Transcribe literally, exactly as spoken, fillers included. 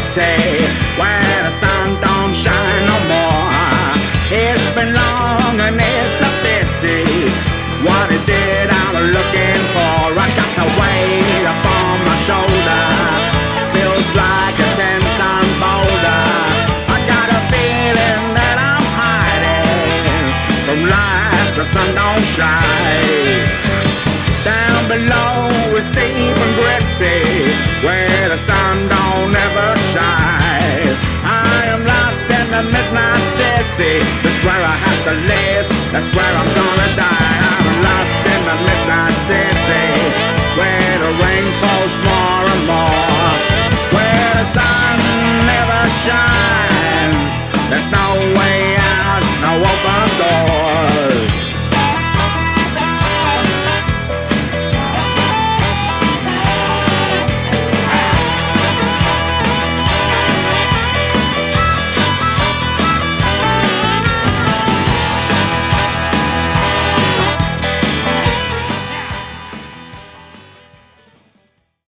city where the sun don't shine no more. It's been long and it's a pity. What is it I'm looking for? I got the weight upon my shoulder, feels like a ten-ton boulder. I got a feeling that I'm hiding from life, the sun don't shine. Down below it's deep and gritty where the sun don't